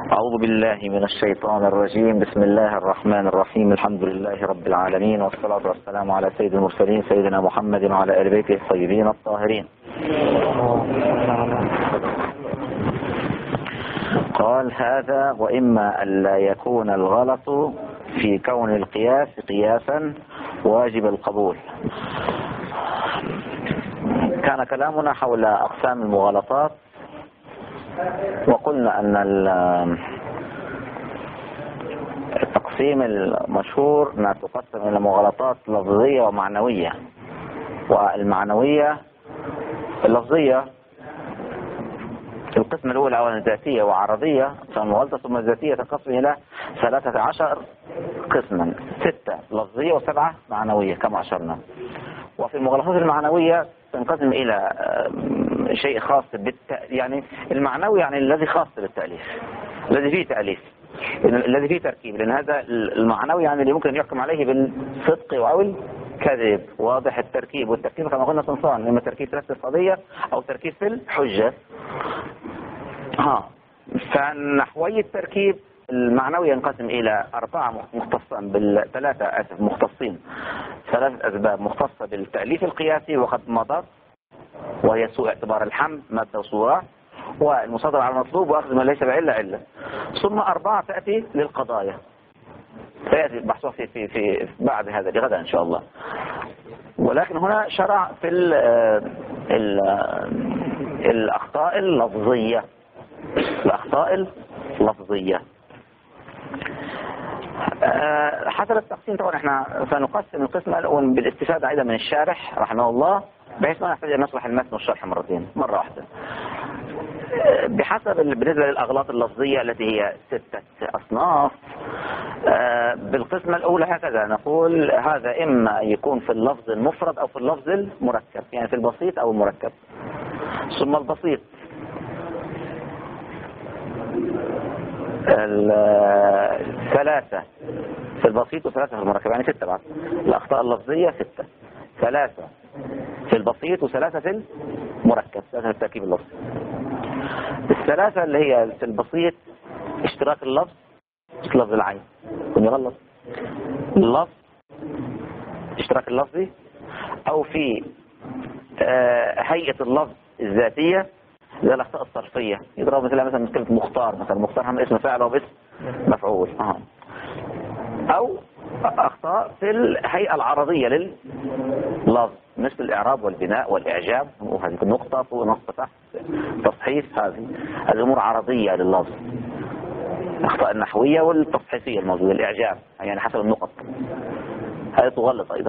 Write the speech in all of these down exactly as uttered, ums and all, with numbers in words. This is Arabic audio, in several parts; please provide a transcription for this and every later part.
أعوذ بالله من الشيطان الرجيم. بسم الله الرحمن الرحيم. الحمد لله رب العالمين، والصلاة والسلام على سيد المرسلين سيدنا محمد وعلى آل بيته الطيبين الطاهرين. قال هذا وإما ألا يكون الغلط في كون القياس قياسا واجب القبول. كان كلامنا حول أقسام المغالطات، وقلنا أن التقسيم المشهور أنها تقسم إلى مغالطات لفظية ومعنوية، والمعنوية اللفظية القسم الأولى أولا ذاتية وعرضية، فالمغالطة ثم الذاتية تنقسم إلى ثلاثة عشر قسما، ستة لفظية وسبعة معنوية كما أشرنا. وفي المغالطات المعنوية تنقسم إلى شيء خاص بالت... يعني المعنوي يعني الذي خاص بالتأليف، الذي فيه تأليف، الذي فيه تركيب، لأن هذا المعنوي يعني اللي ممكن يحكم عليه بالصدق أو الكذب. واضح التركيب والتركيب كما قلنا صنفان، إما تركيب في نفس القضية أو تركيب في الحجة. ها فنحوي التركيب المعنوي ينقسم إلى أربعة مختصين بالثلاثة أسف مختصين ثلاثة أسباب مختصة بالتأليف القياسي وقد مضت، وهي سوء اعتبار الحمد مادة وصورة، والمصادرة على المطلوب، وأخذ ما ليس بعلة علة. ثم أربعة تأتي للقضايا، سيأتي بحثها في, في, في بعد هذا لغدا إن شاء الله. ولكن هنا شرع في ال ال الأخطاء اللفظية الأخطاء اللفظية حسب التقسيم. طبعا احنا سنقسم القسم الأول بالاستفادة أيضا من الشارح رحمه الله، بحيث ما نحتاج أن نشرح المتن والشرح مرتين، مرة واحدة. بحسب بالنسبة للأغلاط اللفظية التي هي ستة أصناف، بالقسم الأولى هكذا نقول هذا إما يكون في اللفظ المفرد أو في اللفظ المركب، يعني في البسيط أو المركب. ثم البسيط الثلاثة في البسيط وثلاثة في المركب، يعني ستة بعد. الأخطاء اللفظية ستة، ثلاثة في البسيط وثلاثة في المركب، ثلاثة في التركيب اللفظي. الثلاثة اللي هي في البسيط اشتراك اللفظ في لفظ العين، كن يغلط اللفظ اشتراك اللفظي، أو في آه هيئة اللفظ الذاتية زي الأخطاء الصرفية، يضرب مثلا مثلا كلمة مختار، مثلا مختار هم اسم فاعل وباسم مفعول. اه أو أخطاء في الهيئة العرضية لللفظ مثل الإعراب والبناء والإعجاب، وهذه نقطة فوق نقطة تحت تصحيف، هذه الأمور عرضية لللفظ. الأخطاء النحوية والتصحيفية الموجودة، الإعجاب يعني حسب النقط، هذه تغلط أيضا.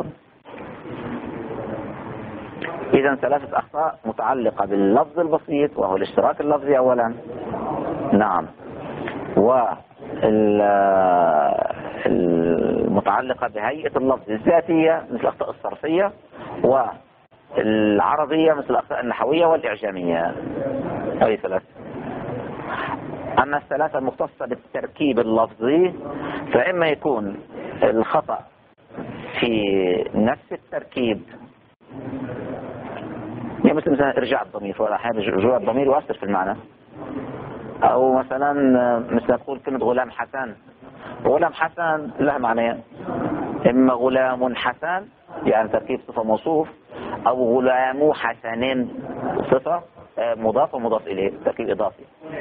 إذا ثلاثة أخطاء متعلقة باللفظ البسيط، وهو الاشتراك اللفظي أولا، نعم، والمتعلقة بهيئة اللفظ الذاتية مثل الأخطاء الصرفية، والعرضية مثل الأخطاء النحوية والإعجامية. هذه ثلاثة. أما الثلاثة المختصة بالتركيب اللفظي فإما يكون الخطأ في نفس التركيب، يعني مثل مثلا ارجاع الضمير، ولا أحيانا رجوع الضمير يؤثر في المعنى. أو مثلا مثل نقول كلمة غلام حسن، غلام حسن لها معنيين، إما غلام حسن يعني تركيب صفة موصوف، أو غلام حسن صفة مضاف ومضاف إليه تركيب إضافي.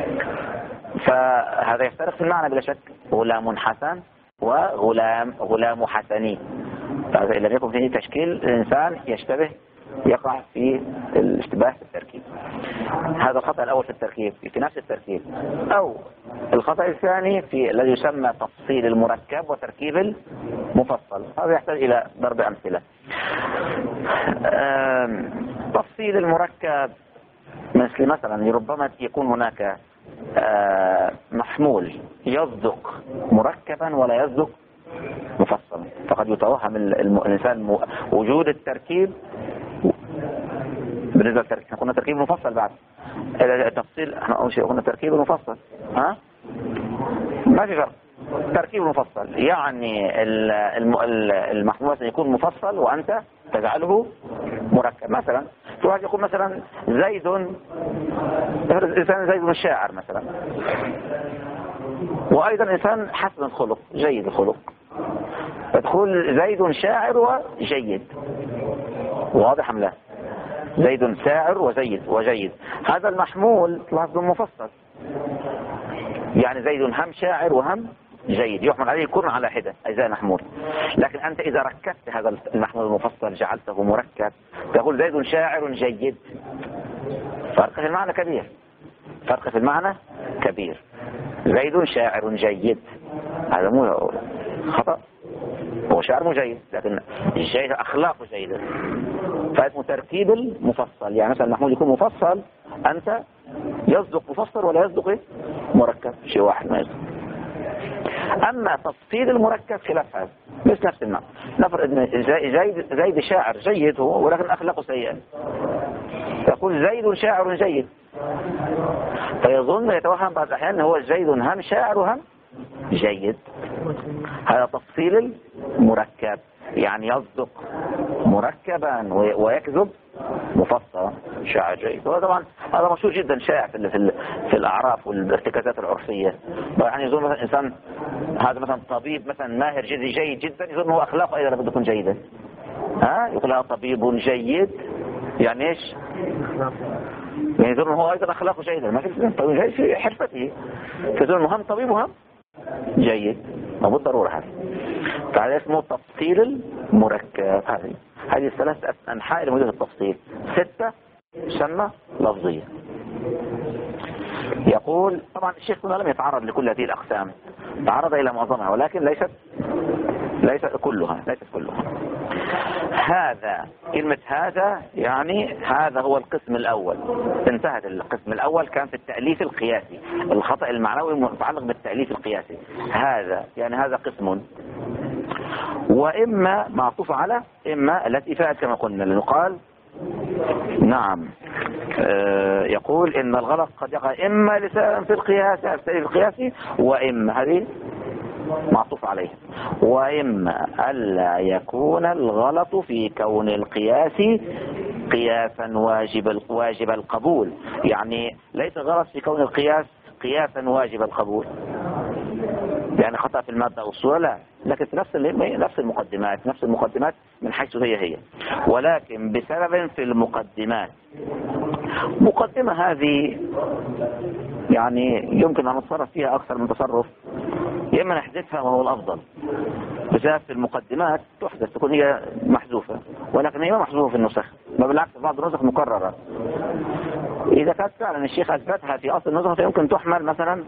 فهذا يفترق في المعنى بلا شك، غلام حسن وغلام غلام حسني، فإذا لم يكن فيه تشكيل الإنسان يشتبه يقع في الاشتباه في التركيب. هذا الخطأ الأول في التركيب في نفس التركيب. أو الخطأ الثاني في الذي يسمى تفصيل المركب وتركيب المفصل، هذا يحتاج إلى ضرب أمثلة. تفصيل المركب مثل مثلا ربما يكون هناك محمول يصدق مركبا ولا يصدق مفصلا، فقد يتوهم الإنسان وجود التركيب بالنسبة للتركيب. قلنا تركيب مفصل بعد التفصيل، احنا أول شيء قلنا تركيب مفصل، ها ما في فرق. تركيب مفصل يعني المحمول يكون مفصل وأنت تجعله مركب. مثلا في واحد يقول مثلا زيد، إنسان زيد الشاعر مثلا، وأيضا إنسان حسن الخلق جيد الخلق، تقول زيد شاعر وجيد، واضح أم لا؟ زيد شاعر وزيد وجيد، هذا المحمول لفظ مفصل، يعني زيد هم شاعر وهم جيد، يحمل عليه كل على حدة أجزاء محمول. لكن أنت إذا ركبت هذا المحمول المفصل جعلته مركب تقول زيد شاعر جيد، فرق في المعنى كبير، فرق في المعنى كبير. زيد شاعر جيد هذا مو خطأ، هو شاعر مو جيد، لكن الجيد أخلاقه جيدة، فاسمه تركيب المفصل. يعني مثلا المحمول يكون مفصل، أنت يصدق مفصل ولا يصدق إيه؟ مركب، شيء واحد ما يصدق. أما تفصيل المركب خلاف هذا، مش نفس المعنى. نفرض إن زيد زيد شاعر جيد هو، ولكن أخلاقه سيئة، يقول زيد شاعر جيد، فيظن يتوهم بعض الأحيان هو زيد هم شاعر وهم جيد. هذا تفصيل المركب، يعني يصدق مركبا ويكذب مفصلا، شاعر جيد. وهذا طبعا هذا مشهور جدا، شائع في في, في الأعراف والارتكازات العرفية. يعني يظن مثلا إنسان هذا مثلا طبيب مثلا ماهر جدا جيد جدا، يظن هو أخلاقه أيضا بده يكون جيدة. ها يقول هذا طبيب جيد، يعني إيش؟ يعني يظن هو أيضا أخلاقه جيدة، ما في طبيب جيد في حرفته، يظن هم طبيب وهم جيد، ما بالضرورة هذا. فهذا اسمه تفصيل المركب. هذه هذه الثلاث أنحاء لموجودة التفصيل. ستة سمة لفظية. يقول طبعا الشيخ هنا لم يتعرض لكل هذه الأقسام، تعرض إلى معظمها ولكن ليست ليست كلها ليست كلها. هذا كلمة هذا يعني هذا هو القسم الأول، انتهت القسم الأول، كان في التأليف القياسي، الخطأ المعنوي متعلق بالتأليف القياسي. هذا يعني هذا قسم، وإما معطوف على إما التي فات كما قلنا، لأنه قال نعم آه يقول إن الغلط قد يقع إما لسبب في القياس التأليف القياسي، وإما هذه معطوف عليه، وإما ألا يكون الغلط في كون القياس قياسا واجب واجب القبول، يعني ليس غلط في كون القياس قياسا واجب القبول، يعني خطأ في المادة أو الصورة، لا، لكن في نفس نفس المقدمات نفس المقدمات من حيث هي هي، ولكن بسبب في المقدمات. مقدمة هذه يعني يمكن أن نتصرف فيها أكثر من تصرف، يا إما نحذفها وهو الأفضل، بسبب في المقدمات تحدث تكون هي محذوفة، ولكن هي ما محذوفة في النسخ، ما بالعكس بعض النسخ مكررة. إذا كانت فعلا الشيخ أثبتها في أصل النسخة فيمكن تحمل مثلا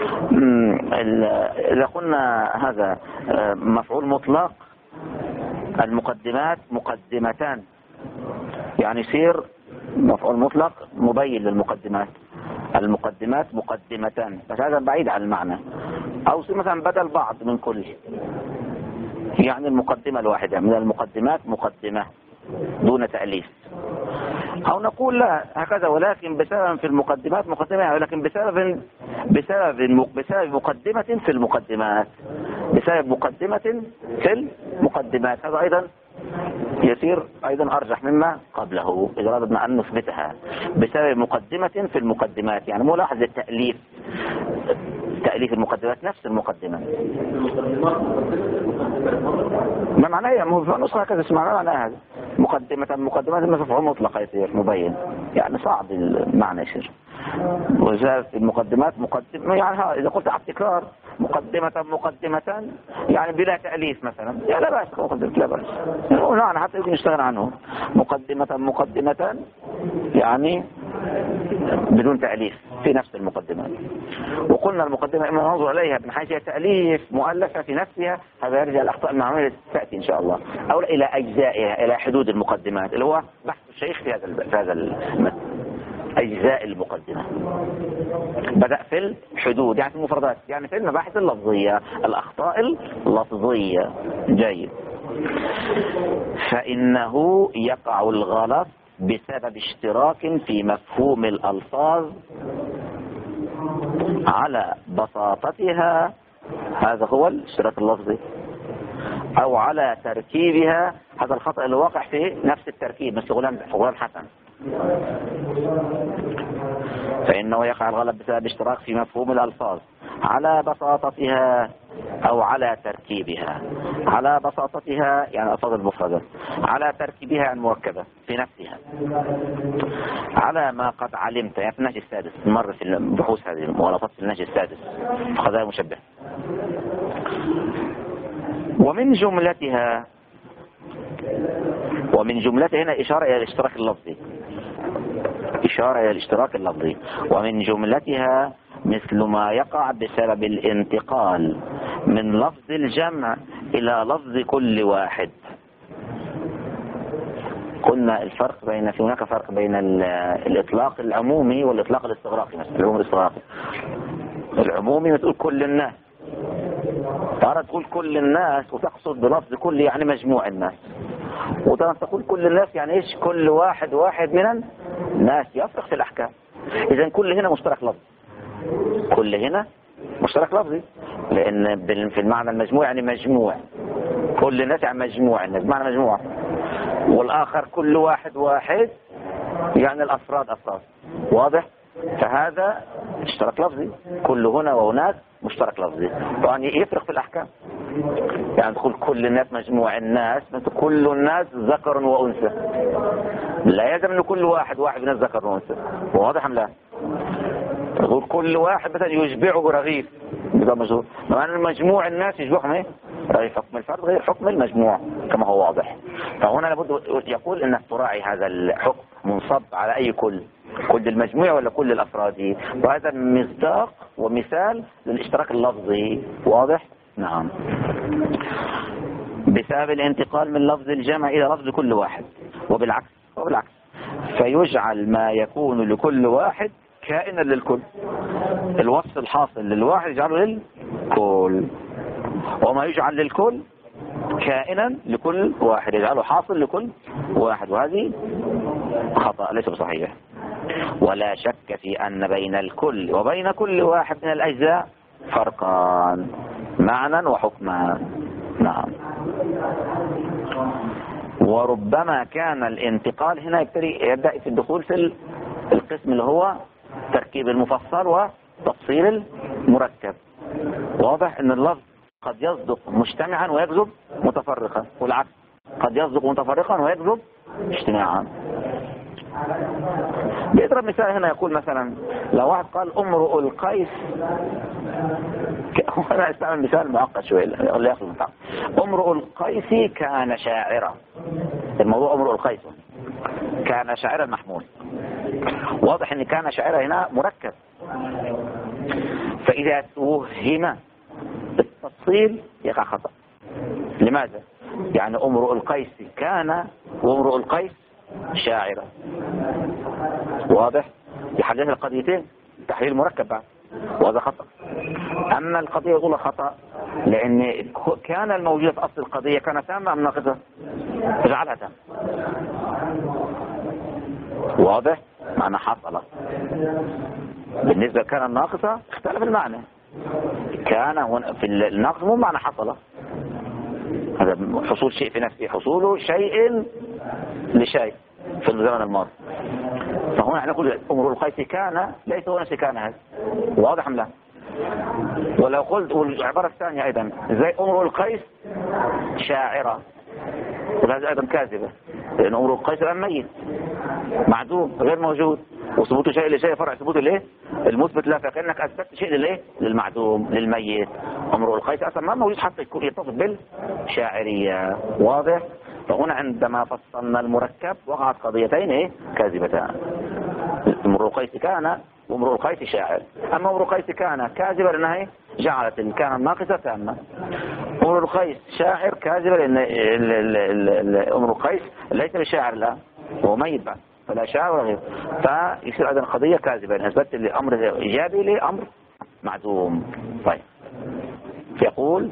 إذا قلنا هذا مفعول مطلق، المقدمات مقدمتان، يعني يصير مفعول مطلق مبين للمقدمات، المقدمات مقدمتان، بس هذا بعيد عن المعنى. أو يصير مثلا بدل بعض من كل، يعني المقدمة الواحدة من المقدمات مقدمة دون تأليف. أو نقول لا هكذا، ولكن بسبب في المقدمات مقدمة، ولكن بسبب بسبب بسبب مقدمة في المقدمات، بسبب مقدمة في المقدمات، هذا أيضا يصير أيضا أرجح مما قبله إذا أردنا أن نثبتها، بسبب مقدمة في المقدمات، يعني ملاحظ التأليف، تأليف المقدمات نفس المقدمة. ما معناه هي نسخة هكذا اسمها معناها هذا مقدمة مقدمات مفعول مطلق يصير مبين، يعني صعب المعنى يصير. وزاد المقدمات مقدمة، يعني إذا قلت على التكرار مقدمة مقدمة يعني بلا تأليف مثلا، يعني لا بأس مقدمة لا بأس، ونحن حتى يمكن نشتغل عنه مقدمة مقدمة يعني بدون تأليف في نفس المقدمات. وقلنا المقدمة إما ننظر إليها من حيث تأليف مؤلفة في نفسها، هذا يرجع الأخطاء المعمولية تأتي إن شاء الله، أو إلى أجزائها، إلى حدود المقدمات اللي هو بحث الشيخ في هذا في هذا المثل. أجزاء المقدمة بدأ في الحدود يعني في المفردات، يعني في المباحث اللفظية، الأخطاء اللفظية. جيد. فإنه يقع الغلط بسبب اشتراك في مفهوم الألفاظ على بساطتها، هذا هو الاشتراك اللفظي، أو على تركيبها، هذا الخطأ اللي واقع في نفس التركيب مثل غلام غلام حسن. فإنه يقع الغلط بسبب اشتراك في مفهوم الألفاظ على بساطتها أو على تركيبها. على بساطتها يعني ألفاظ المفردة، على تركيبها المركبة في نفسها، على ما قد علمت يعني في النهج السادس، مر في البحوث هذه المغالطات في النهج السادس في قضايا المشبه. ومن جملتها، ومن جملتها هنا إشارة إلى الاشتراك اللفظي، إشارة إلى الاشتراك اللفظي. ومن جملتها مثل ما يقع بسبب الانتقال من لفظ الجمع إلى لفظ كل واحد. قلنا الفرق بين في هناك فرق بين الإطلاق العمومي والإطلاق الاستغراقي. مثلا العموم الاستغراقي، العمومي تقول كل الناس، ترى تقول كل الناس وتقصد بلفظ كل يعني مجموع الناس، وترى تقول كل الناس يعني ايش؟ كل واحد واحد من الناس، يفرق في الأحكام. إذا كل هنا مشترك لفظي، كل هنا مشترك لفظي، لأن في المعنى المجموع يعني مجموع، كل الناس يعني مجموع الناس معنى مجموعة، والآخر كل واحد واحد يعني الأفراد أفراد. واضح؟ فهذا اشتراك لفظي، كل هنا وهناك مشترك لفظي، يعني يفرق في الأحكام. يعني تقول كل الناس مجموع الناس، كل الناس ذكر وأنثى، لا يلزم أن كل واحد واحد من الناس ذكر وأنثى. واضح أم لا؟ تقول كل واحد مثلا يشبعه رغيف، معنى مجموع الناس يشبعهم ايه؟ رغيف. حكم الفرد غير حكم المجموع كما هو واضح. فهنا لابد يقول انك تراعي هذا الحكم منصب على اي كل، كل المجموع ولا كل الافراد، وهذا مصداق ومثال للاشتراك اللفظي. واضح؟ نعم. بسبب الانتقال من لفظ الجمع الى لفظ كل واحد، وبالعكس وبالعكس فيجعل ما يكون لكل واحد كائنا للكل. الوصف الحاصل للواحد يجعله للكل، وما يجعل للكل كائنا لكل واحد يجعله حاصل لكل واحد، وهذه خطأ ليس بصحيح. ولا شك في أن بين الكل وبين كل واحد من الأجزاء فرقان معنى وحكما. نعم. وربما كان الانتقال هنا يبدأ في الدخول في القسم اللي هو تركيب المفصل وتفصيل المركب. واضح ان اللفظ قد يصدق مجتمعا ويكذب متفرقا، والعكس قد يصدق متفرقا ويكذب اجتماعا. بيضرب مثال هنا، يقول مثلا لو واحد قال امرؤ القيس، انا استعمل مثال معقد شويه اللي ياخذ المتعب. امرؤ القيس كان شاعرا، الموضوع امرؤ القيس كان شاعرا محمول. واضح ان كان شاعرا هنا مركب، فاذا توهم بالتفصيل يقع خطأ. لماذا؟ يعني امرؤ القيس كان وامرؤ القيس شاعرا. واضح؟ يحدث القضيتين تحليل مركب بعد، وهذا خطأ. اما القضية يقول خطأ لان كان الموجود في اصل القضية كان تامة ام ناقصة، اجعلها تامة. واضح؟ معنى حصل. بالنسبة كان الناقصة اختلف المعنى، كان في الناقص مو معنى حصل، هذا حصول شيء في نفسه، حصول شيء لشيء في الزمن الماضي. فهنا احنا نقول امرؤ القيس كان ليس هو نفس كان هذا. واضح ام لا؟ ولو قلت والعبارة الثانية ايضا زي امرؤ القيس شاعرة، وهذا ايضا كاذبة، لان امرؤ القيس الان ميت معدوم غير موجود، وثبوت شيء لشيء فرع ثبوت الايه المثبت لا، فكأنك اثبتت شيء للايه للمعدوم للميت. امرؤ القيس اصلا ما موجود حتى يكون يتصف بالشاعرية. واضح؟ فهنا عندما فصلنا المركب وقعت قضيتين ايه كاذبتان، امرؤ القيس كان وامرؤ القيس شاعر. اما امرؤ القيس كان كاذبة لانها جعلت كان الناقصة تامة، امرؤ القيس شاعر كاذبة لان امرؤ القيس ليس بشاعر، لا هو ميت بعد فلا شاعر ولا غير، فيصير ايضا قضية كاذبة لان اثبتت الامر ايجابي لامر معدوم. طيب، يقول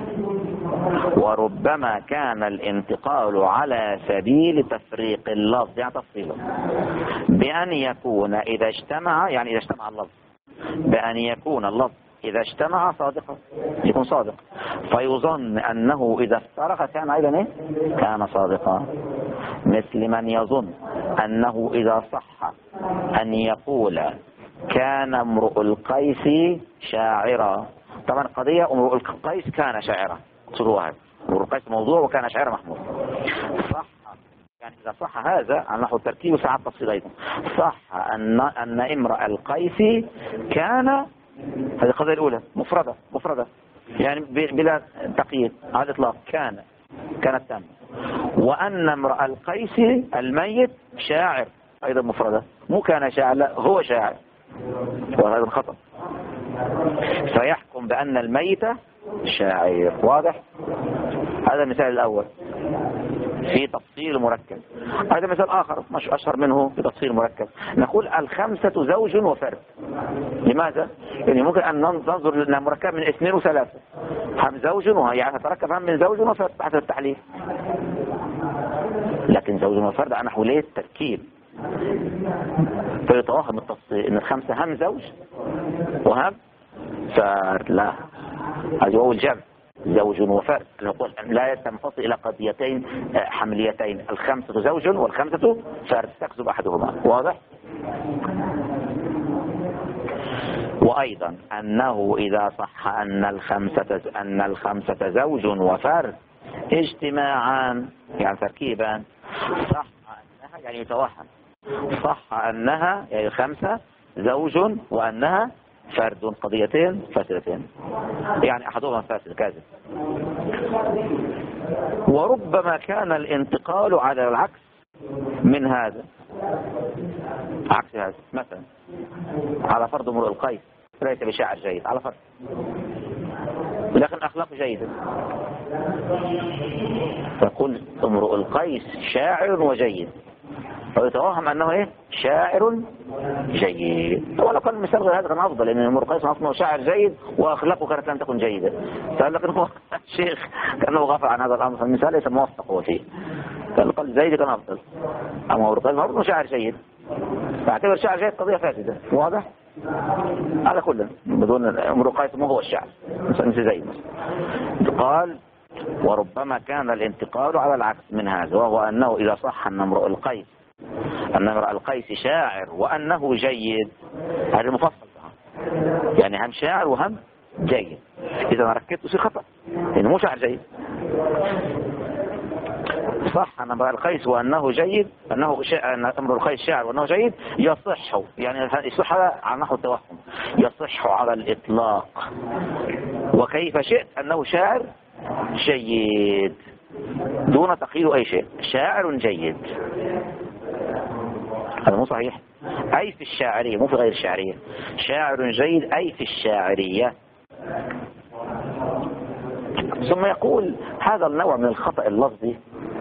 وربما كان الانتقال على سبيل تفريق اللفظ يعني تفصيله، بأن يكون إذا اجتمع يعني إذا اجتمع اللفظ، بأن يكون اللفظ إذا اجتمع صادقا يكون صادق، فيظن أنه إذا افترق كان أيضا إيه؟ كان صادقا، مثل من يظن أنه إذا صح أن يقول كان امرؤ القيس شاعرا. طبعا القضية امرؤ القيس كان شاعرا، اقصدوها هذا، امرؤ القيس موضوع وكان شاعر محمود. صح يعني إذا صح هذا عن نحو التركيب وساعة التفصيل أيضا، صح أن أن امرأ القيس كان، هذه القضية الأولى مفردة مفردة يعني بلا تقييد على الإطلاق، كان كانت تامة. وأن امرأ القيس الميت شاعر أيضا مفردة، مو كان شاعر، لا هو شاعر، وهذا الخطأ. فيحكم بأن الميت شاعر. واضح؟ هذا المثال الأول في تفصيل مركب. هذا مثال آخر مش أشهر منه في تفصيل مركب، نقول الخمسة زوج وفرد. لماذا؟ يعني ممكن أن ننظر لأنها مركب من اثنين وثلاثة، هم زوج وهي يعني تركب هم من زوج وفرد تحت التحليل، لكن زوج وفرد على نحو ليه التركيب، فيتوهم التفصيل ان الخمسة هم زوج وهم فرد. لا، هذا هو الجمع، زوج وفرد، لا تنفصل الى قضيتين حمليتين، الخمسة زوج والخمسة فرد تكذب احدهما. واضح؟ وايضا انه اذا صح ان الخمسة ان الخمسة زوج وفرد اجتماعان يعني تركيبا، صح انها يعني يتوهم، صح انها يعني خمسة زوج وانها فرد، قضيتين فاسدتين يعني احدهما فاسد كاذب. وربما كان الانتقال على العكس من هذا، عكس هذا، مثلا على فرض امرؤ القيس ليس بشاعر جيد، على فرض لكن اخلاقه جيدة، فقل امرؤ القيس شاعر وجيد، ويتوهم انه ايه شاعر جيد. ولو كان المثال غير هذا كان افضل، لان امرؤ القيس اصلا شاعر جيد واخلاقه كانت لم تكن جيده، لكن هو الشيخ كانه غفل عن هذا الامر، فالمثال ليس موفق هو فيه، كان قال جيد كان افضل. اما امرؤ القيس هو شاعر جيد، فاعتبر شاعر جيد قضيه فاسده. واضح؟ هذا كله بدون امرؤ القيس مو هو الشاعر مثل زيد. قال وربما كان الانتقال على العكس من هذا، وهو انه اذا صح ان امرؤ القيس ان امرؤ القيس شاعر وانه جيد، هذا مفصل يعني هم شاعر وهم جيد، اذا ما ركبت يصير خطأ لانه مو شاعر جيد. صح ان امرؤ القيس وانه جيد، انه شا... ان امرؤ القيس شاعر وانه جيد، يصح يعني يصح على نحو التوهم، يصح على الاطلاق وكيف شئت انه شاعر جيد دون تقييد اي شيء، شاعر جيد. هذا مو صحيح، اي في الشاعرية مو في غير الشاعرية، شاعر جيد اي في الشاعرية. ثم يقول هذا النوع من الخطأ اللفظي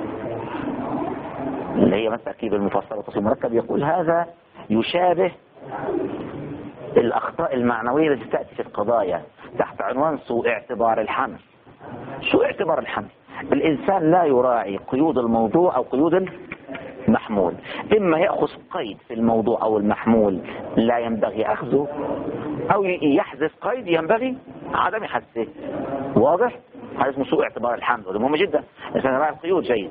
اللي هي مثل تركيب المفصل وتصل المركب، يقول هذا يشابه الاخطاء المعنوية التي تأتي في القضايا تحت عنوان سوء اعتبار الحمل. سوء اعتبار الحمل، الانسان لا يراعي قيود الموضوع او قيود المحمول، اما يأخذ قيد في الموضوع او المحمول لا ينبغي اخذه، او يحذف قيد ينبغي عدم حذفه. واضح؟ هذا اسمه سوء اعتبار الحمل، وده مهم جدا، الانسان يراعي القيود جيد،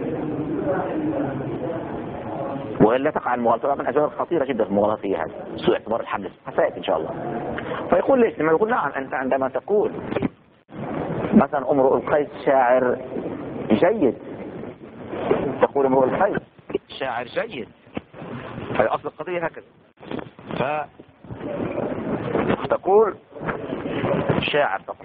والا تقع المغالطه من الاسباب الخطيره جدا في المغالطه هذه، سوء اعتبار الحمل حسيت ان شاء الله. فيقول ليش؟ لما يقول نعم انت عندما تقول مثلا امرؤ القيس شاعر جيد، تقول امرؤ القيس شاعر جيد، هذه اصل القضيه هكذا، فتقول شاعر فقط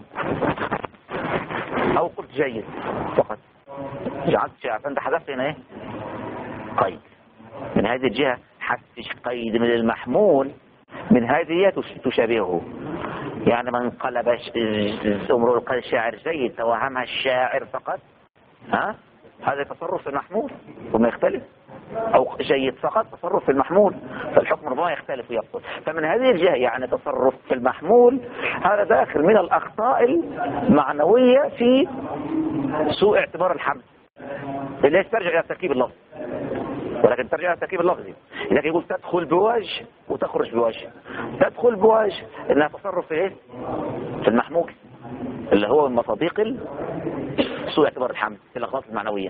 او قلت جيد فقط، جعلت شاعر، فانت حذفت هنا ايه قيد. من هذه الجهه حذف قيد من المحمول من هذه تشابهه، يعني من قلب امرؤ القيس شاعر جيد توهمها الشاعر فقط، ها هذا تصرف في المحمول وما يختلف، او جيد فقط تصرف في المحمول، فالحكم ربما يختلف ويبطل. فمن هذه الجهة يعني تصرف في المحمول هذا داخل من الاخطاء المعنوية في سوء اعتبار الحمل، اللي ترجع الى التركيب اللفظي، ولكن ترجع الى التركيب اللفظي. لكن يقول تدخل بوجه وتخرج بوجه، تدخل بوجه انها تصرف في ايه في المحمول اللي هو من مصادق سوء اعتبار الحمل في الاغلاط المعنويه،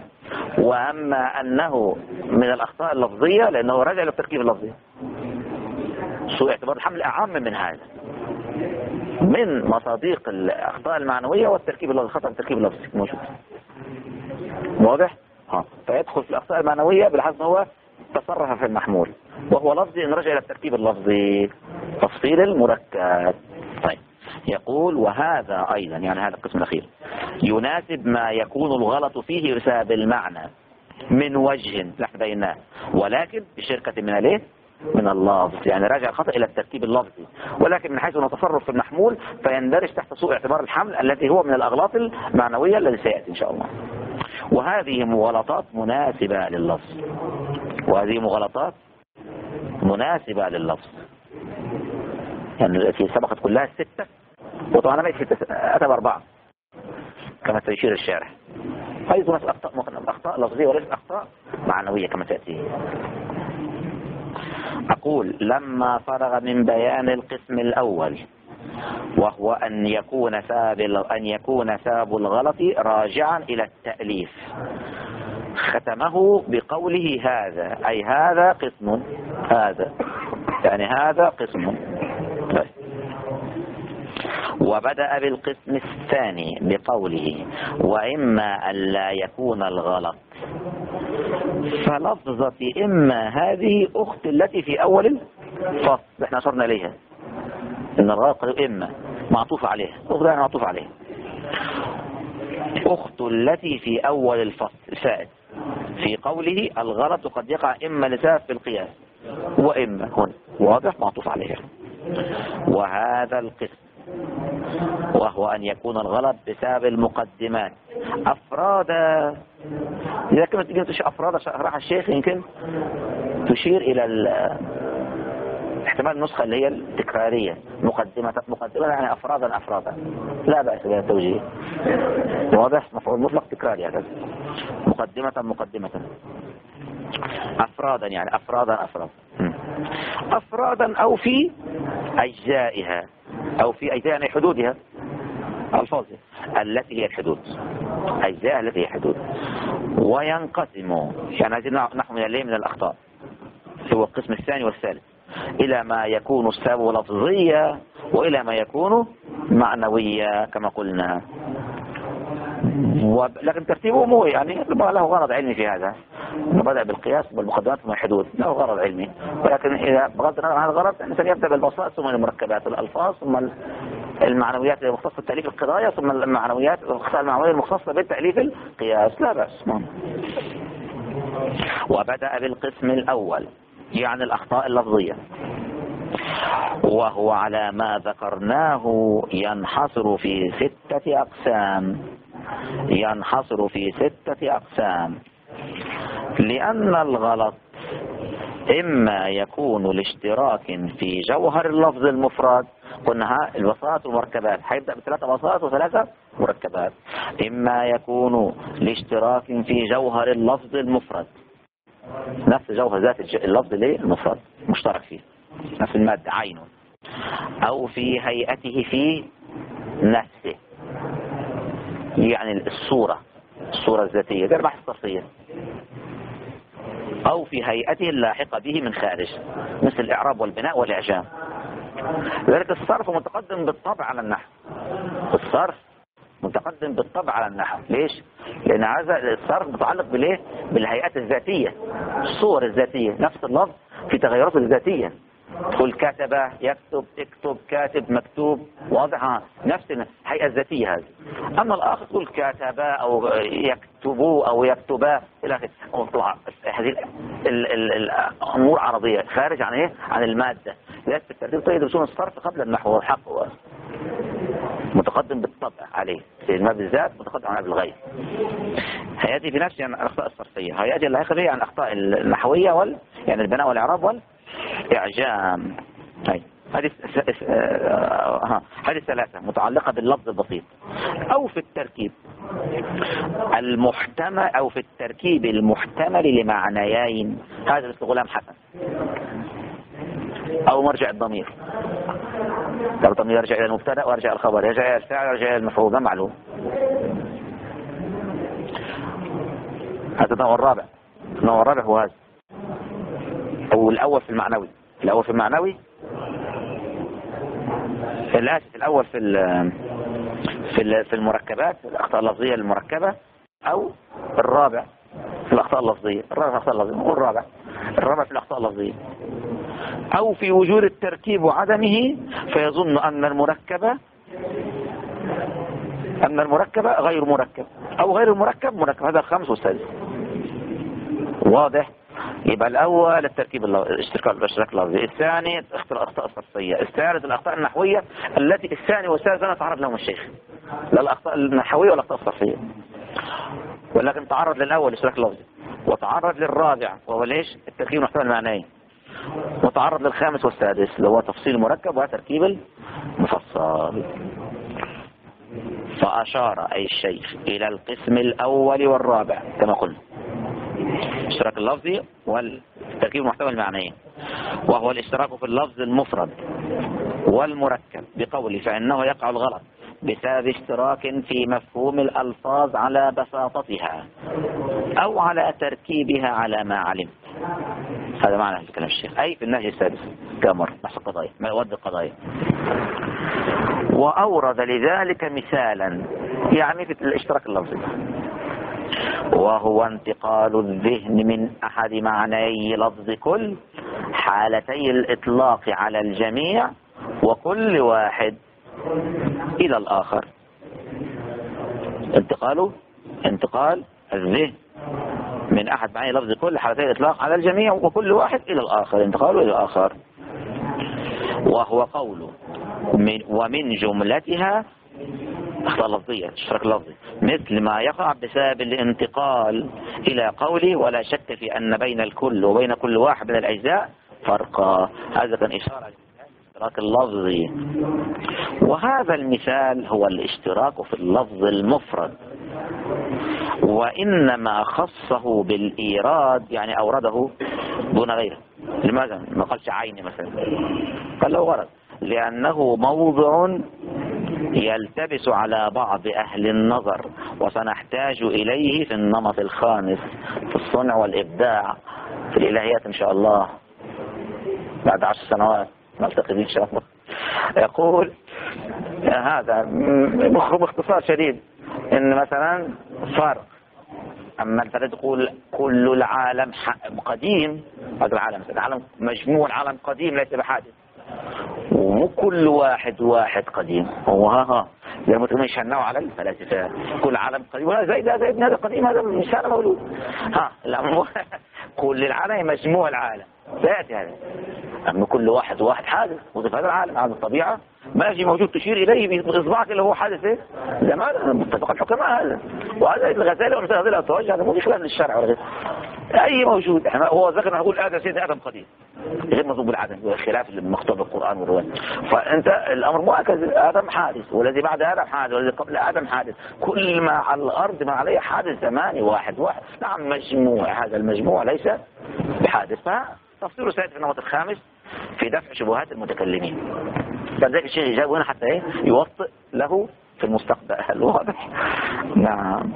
واما انه من الاخطاء اللفظيه لانه راجع للتركيب اللفظي. سوء اعتبار الحمل أعم من هذا، من مصادق الأخطاء المعنوية والتركيب اللفظي، خطأ التركيب اللفظي موجود. واضح؟ ها. فيدخل في الأخطاء المعنوية بالحسب هو تصرف في المحمول، وهو لفظي إن رجع إلى التركيب اللفظي تفصيل المركب. طيب يقول وهذا أيضا يعني هذا القسم الأخير يناسب ما يكون الغلط فيه بسبب المعنى من وجه نحن بيناه، ولكن بشركة من الايه؟ من اللفظ، يعني راجع الخطأ إلى التركيب اللفظي، ولكن من حيث نتصرف في المحمول فيندرج تحت سوء اعتبار الحمل الذي هو من الأغلاط المعنوية الذي سيأتي إن شاء الله. وهذه مغالطات مناسبة لللفظ، وهذه مغالطات مناسبة لللفظ، يعني التي سبقت كلها الستة، وطبعا ما يتفتت أتى بأربعة كما سيشير الشارح. أيضا أخطاء أخطاء لفظية وليس أخطاء معنوية كما تأتي. أقول لما فرغ من بيان القسم الأول وهو أن يكون سبب أن يكون سبب الغلط راجعا إلى التأليف، ختمه بقوله هذا، أي هذا قسم، هذا يعني هذا قسم. وبدأ بالقسم الثاني بقوله وإما أن لا يكون الغلط، فلفظة إما هذه أخت التي في أول الفصل احنا أشرنا إليها إن الغلط إما معطوف عليها، أخت يعني معطوف عليها، أخت التي في أول الفصل فائد في قوله الغلط قد يقع إما لسبب في القياس وإما هنا، واضح معطوف عليها. وهذا القسم وهو أن يكون الغلط بسبب المقدمات أفرادا، إذا كنت تجي تشير أفرادا راح الشيخ يمكن تشير إلى احتمال النسخة اللي هي التكرارية، مقدمة مقدمة يعني أفرادا أفرادا، لا بأس بها التوجيه، واضح مفعول مطلق تكراري هذا، مقدمة مقدمة أفرادا يعني أفرادا أفرادا أفرادا أو في أجزائها، أو في أجزاء يعني حدودها الفاظها التي هي الحدود، أجزاء التي هي حدود. وينقسم يعني هذه نحو من الليل من الأخطاء هو القسم الثاني والثالث إلى ما يكون السبب لفظية وإلى ما يكون معنوية كما قلنا. لكن ترتيبه مو يعني له غرض علمي في هذا، بدأ بالقياس والمقدمات ثم الحدود، له غرض علمي، ولكن إذا بغض النظر عن هذا الغرض الإنسان يبدأ بالبساط ثم المركبات الألفاظ ثم المعنويات المختصة بتأليف القضايا ثم المعنويات المعنوية المختصة بالتأليف القياس، لا بأس. وبدأ بالقسم الأول يعني الأخطاء اللفظية، وهو على ما ذكرناه ينحصر في ستة أقسام، ينحصر في ستة أقسام، لأن الغلط إما يكون لاشتراك في جوهر اللفظ المفرد، قلنا الوسائط والمركبات هيبدأ بثلاثة وسائط وثلاثة مركبات، إما يكون لاشتراك في جوهر اللفظ المفرد، نفس جوهر ذات اللفظ ليه المفرد مشترك فيه نفس المادة عينه، أو في هيئته في نفسه يعني الصورة الصورة الذاتية غير بحث الصرفية، أو في هيئته اللاحقة به من خارج مثل الإعراب والبناء والإعجام. لذلك الصرف متقدم بالطبع على النحو، الصرف متقدم بالطبع على النحو. ليش؟ لأن هذا الصرف متعلق بالإيه؟ بالهيئات الذاتية، الصور الذاتية، نفس اللفظ في تغيراته الذاتية، تقول كتب يكتب اكتب كاتب مكتوب، واضح نفس الهيئة الذاتية هذه. أما الآخر تقول كتب أو يكتبوا أو يكتبا إلى آخره، هذه الأمور عرضية خارج عن إيه؟ عن المادة. لذلك في الترتيب طيب يدرسون الصرف قبل النحو والحق متقدم بالطبع عليه، في الماء بالذات متقدم على بالغير. هيأتي في نفسه عن الأخطاء الصرفية، هيأتي اللاحقة به عن الأخطاء النحوية وال يعني البناء والإعراب والإعجام. هاي هذه ها هذه الثلاثة متعلقة باللفظ البسيط، أو في التركيب المحتمل أو في التركيب المحتمل لمعنيين، هذا مثل غلام حسن، أو مرجع الضمير، لو الضمير يرجع إلى المبتدأ ويرجع الخبر، يرجع إلى الفاعل ويرجع إلى المفعول، ما معلوم. هذا النوع الرابع، النوع الرابع هو هذا، أو الأول في المعنوي، الأول في المعنوي الآسف الأول في في في المركبات الأخطاء اللفظية المركبة، أو الرابع في الأخطاء اللفظية، الرابع في الأخطاء اللفظية، الرابع الرابع في الأخطاء اللفظية، أو في وجود التركيب وعدمه فيظن أن المركبة أن المركبة غير مركب، أو غير المركب مركب. هذا الخامس والسادس. واضح؟ يبقى الأول التركيب الاشتراك الاشتراك اللفظي، الثاني الأخطاء الصرفية، الثالث الأخطاء النحوية التي الثاني والثالث لا تعرض لهم الشيخ، لا الأخطاء النحوية ولا الأخطاء الصرفية، ولكن تعرض للأول الاشتراك اللفظي، وتعرض للرابع وهو ليش التركيب المحتوى المعنوي، وتعرض للخامس والسادس اللي هو تفصيل المركب وتركيب المفصل. فأشار أي الشيخ إلى القسم الأول والرابع كما قلنا، الاشتراك اللفظي والتركيب المحتوى المعنوي، وهو الاشتراك في اللفظ المفرد والمركب بقوله فإنه يقع الغلط بسبب اشتراك في مفهوم الألفاظ على بساطتها أو على تركيبها على ما علم. هذا معنى الكلام الشيخ، أي في النهج السادس كامر نحس القضايا ما يود القضايا. وأورد لذلك مثالا يعني في الاشتراك اللفظي، وهو انتقال الذهن من أحد معنيي لفظ كل حالتي الإطلاق على الجميع وكل واحد إلى الآخر. انتقاله انتقال الذهن من أحد معنيي لفظ كل حالتي الإطلاق على الجميع وكل واحد إلى الآخر، انتقاله إلى الآخر. وهو قوله من ومن جملتها أخطاء لفظية اشتراك لفظي مثل ما يقع بسبب الانتقال إلى قوله ولا شك في أن بين الكل وبين كل واحد من الأجزاء فرقا. هذا كان إشارة للاشتراك اللفظي، وهذا المثال هو الاشتراك في اللفظ المفرد، وإنما خصه بالإيراد يعني أورده دون غيره. لماذا ما قالش عيني مثلا؟ قال له غرض لأنه موضع يلتبس على بعض أهل النظر، وسنحتاج إليه في النمط الخامس في الصنع والإبداع في الإلهيات إن شاء الله بعد عشر سنوات نلتقي به إن شاء الله. يقول هذا باختصار شديد إن مثلا فرق، أما أنت تقول كل العالم قديم، هذا العالم العالم مجموع العالم قديم ليس بحادث، وكل واحد واحد قديم. هو ها ها زي ما تقول يشنعوا على الفلاسفه كل عالم قديم ولا زي ده زي ابن هذا قديم، هذا انسان مولود. ها لا كل العالم مجموع العالم سيأتي هذا، أما كل واحد واحد حادث، وفي هذا العالم هذا الطبيعة ما في موجود تشير إليه بإصبعك اللي هو حادث إيه؟ زمان متفق الحكماء هذا، وهذا الغزالي ومثل هذه الأزواج هذا مو في خلاف للشرع ولا غير أي موجود. إحنا هو ذكر نقول هذا سيدنا آدم قديم غير مطلوب بالعدم خلاف المكتوب بالقرآن والرواية. فأنت الأمر مؤكد آدم حادث، والذي بعد آدم حادث، والذي قبل آدم حادث، كل ما على الأرض ما عليه حادث زماني واحد واحد. نعم مجموع، هذا المجموع ليس بحادث. فتفسيره سيد في النمط الخامس في دفع شبهات المتكلمين. فذلك الشيخ يجاب هنا حتى ايه يوطئ له في المستقبل. واضح؟ نعم.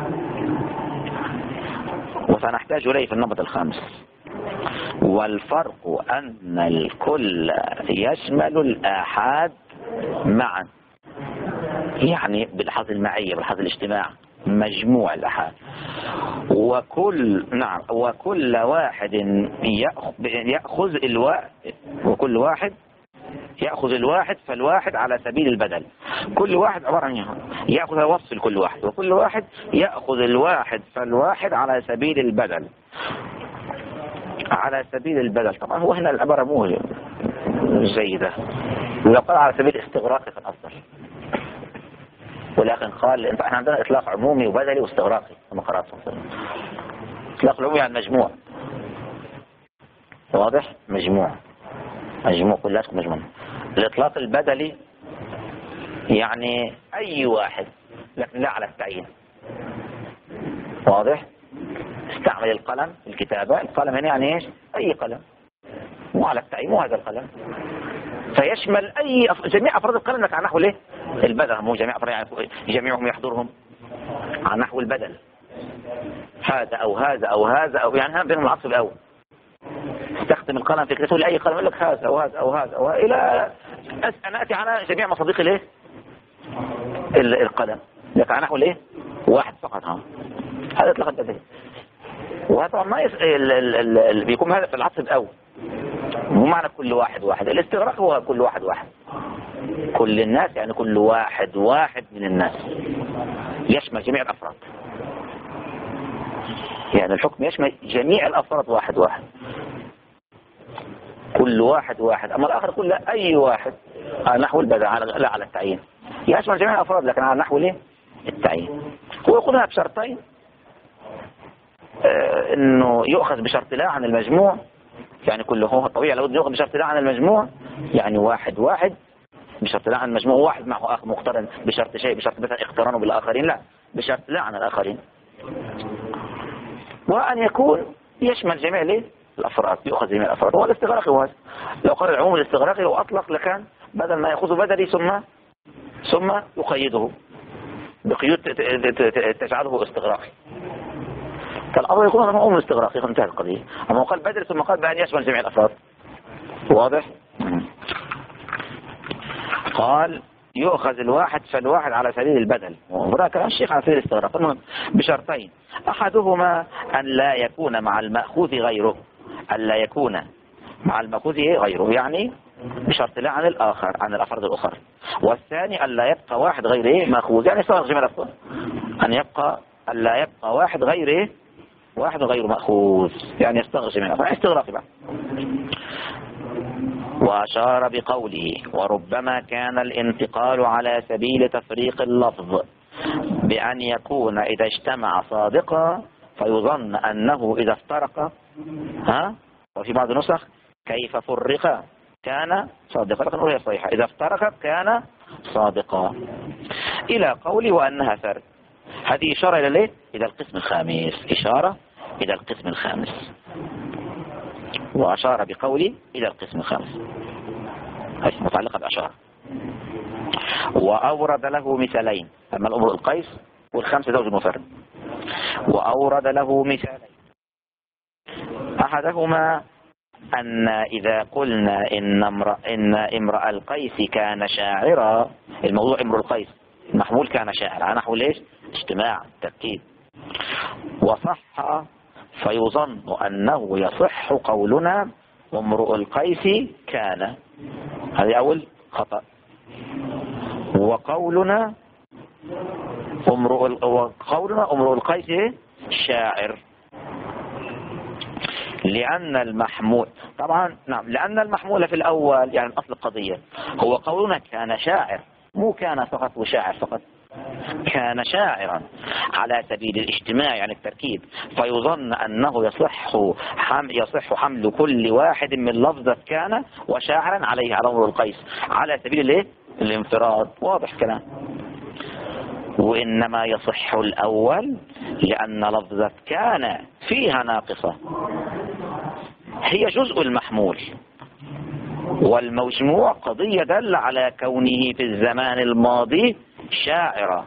وسنحتاج إليه في النمط الخامس. والفرق أن الكل يشمل الآحاد معا، يعني بالحظ المعية بالحظ الاجتماع مجموع الآحاد، وكل نعم وكل واحد يأخذ الواحد وكل واحد يأخذ الواحد فالواحد على سبيل البدل. كل واحد عبارة عن يأخذ وصف لكل واحد، وكل واحد يأخذ الواحد فالواحد على سبيل البدل على سبيل البدل. طبعا هو هنا العبارة مو جيدة، لو قال على سبيل استغراقي فالأفضل، ولكن قال احنا عندنا إطلاق عمومي وبدلي واستغراقي كما قرأت. إطلاق العمومي يعني مجموع، واضح؟ مجموع مجموع كلاتكم مجموع. الإطلاق البدلي يعني أي واحد لكن لا على التعيين، واضح؟ استعمل القلم في الكتابة، القلم هنا يعني ايش؟ أي قلم، مو على التعيين، مو هذا القلم، فيشمل أي أف... جميع أفراد القلم لك على نحو الايه؟ البدل، مو جميع أفراد يعني جميعهم يحضرهم على نحو البدل، هذا أو هذا أو هذا أو يعني هم بينهم العطف الأول. تستخدم القلم في كتابه لأي قلم، يقول لك هذا أو هذا أو هذا أو هذا إلى أن أتي على جميع مصادق الإيه القلم، لك على نحو الإيه واحد فقط. ها هذا يطلق التدريب. وهذا ما يس... ال... ال... ال... ال... بيكون هذا في العطف الأول، مو معنى كل واحد واحد. الاستغراق هو كل واحد واحد، كل الناس يعني كل واحد واحد من الناس، يشمل جميع الأفراد، يعني الحكم يشمل جميع الأفراد واحد واحد، كل واحد واحد. أما الآخر يقول لا أي واحد على نحو البدع، لا على التعيين، يشمل جميع الأفراد لكن على نحو ليه التعيين. هو يقولها بشرطين، آه انه يؤخذ بشرط لا عن المجموع، يعني كله هو طبيعي لو يؤخذ بشرط لا عن المجموع، يعني واحد واحد بشرط لا عن المجموع، واحد معه آخر مقترن بشرط شيء، بشرط مثلا اقترانه بالآخرين، لا بشرط لا عن الآخرين. وأن يكون يشمل جميع ليه الأفراد، يؤخذ جميع الأفراد. هو الاستغراقي هو لو قال العموم الاستغراقي لو أطلق لكان بدل ما يأخذ بدلي ثم ثم يقيده بقيود تجعله استغراقي. فالأمر يكون هذا عموم الاستغراقي، انتهت القضية. أما قال بدل ثم قال بأن يشمل جميع الأفراد، واضح؟ قال يؤخذ الواحد فالواحد على سبيل البدل، وهناك كلام الشيخ على سبيل الاستغراق، المهم بشرطين: أحدهما أن لا يكون مع المأخوذ غيره، أن لا يكون مع المأخوذ غيره يعني بشرط لا عن الآخر عن الأفراد الأخر. والثاني أن لا يبقى واحد غيره مأخوذ، يعني يستغرق جميع الأفراد، أن يبقى أن لا يبقى واحد غيره واحد غير مأخوذ، يعني يستغرق جميع الأفراد، استغراق بقى. وأشار بقوله: وربما كان الانتقال على سبيل تفريق اللفظ بأن يكون إذا اجتمع صادقا فيظن أنه إذا افترق، ها وفي بعض النسخ كيف فرق كان صادقا، لكن هي صحيحة إذا افترق كان صادقا، إلى قوله وأنها فرق. هذه إشارة إلى ليه؟ إلى القسم الخامس، إشارة إلى القسم الخامس. وأشار بقولي إلى القسم الخامس، هذه متعلقة بأشار. وأورد له مثالين، أما الأمر القيس والخمسة زوج مفرد. وأورد له مثالين: أحدهما أن إذا قلنا إن امرأ, إن امرأ القيس كان شاعرا، الموضوع امرؤ القيس المحمول كان شاعر على نحو ليش؟ اجتماع تركيب. وصح فيظن أنه يصح قولنا امرؤ القيس كان، هذه أول خطأ. وقولنا امرؤ وقولنا امرؤ القيس شاعر، لأن المحمول طبعا نعم لأن المحمول في الأول يعني أصل القضية هو قولنا كان شاعر، مو كان فقط وشاعر فقط، كان شاعرا على سبيل الاجتماع يعني التركيب، فيظن أنه يصح حمل يصح حمل كل واحد من لفظة كان وشاعرا عليه على امرؤ القيس على سبيل الايه الانفراد. واضح كلام. وإنما يصح الأول لأن لفظة كان فيها ناقصة، هي جزء المحمول، والمجموع قضية دل على كونه في الزمان الماضي شاعرا.